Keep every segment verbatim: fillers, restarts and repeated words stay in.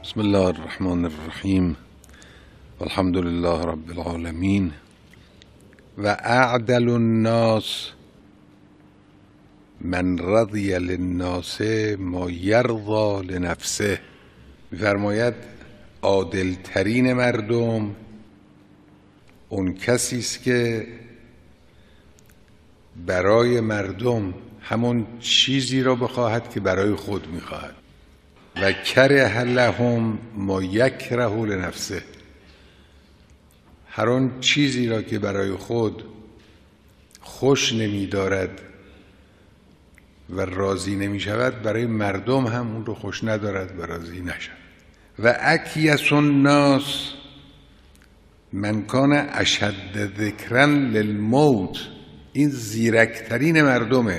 بسم الله الرحمن الرحیم والحمد لله رب العالمین و اعدل الناس من رضی للناس ما یرضی لنفسه. می‌فرماید عادل ترین مردم اون کسی است که برای مردم همون چیزی را بخواهد که برای خود میخواهد و کره لهم ما یکره لنفسه. هر آن چیزی را که برای خود خوش نمی دارد و راضی نمی شود برای مردم هم اون رو خوش ندارد و راضی نشود. و اکیس الناس من کان اشد ذکرا للموت. این زیرکترین مردمه.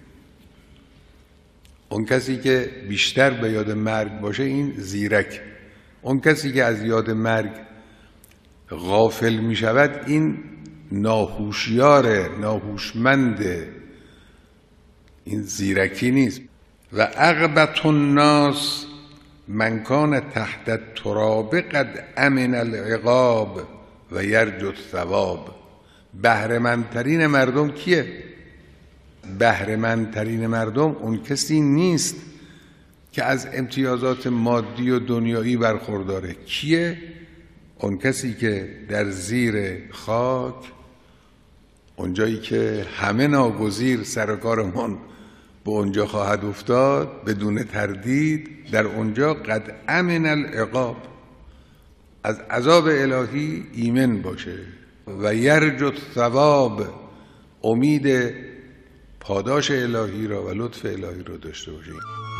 اون کسی که بیشتر به یاد مرگ باشه این زیرک. اون کسی که از یاد مرگ غافل می شود این ناهوشیاره، ناهوشمنده، این زیرکی نیست. و اغبط الناس من کان تحت التراب قد امن العقاب و یرجو الثواب. بهره‌مندترین مردم کیه؟ بهره‌مندترین مردم اون کسی نیست که از امتیازات مادی و دنیایی برخورداره. کیه؟ اون کسی که در زیر خاک، اونجایی که همه ناگزیر سر کارمان به اونجا خواهد افتاد، بدون تردید در اونجا قد امن العقاب، از عذاب الهی ایمن باشه و یرجو الثواب، امید پاداش الهی را و لطف الهی را داشته باشه.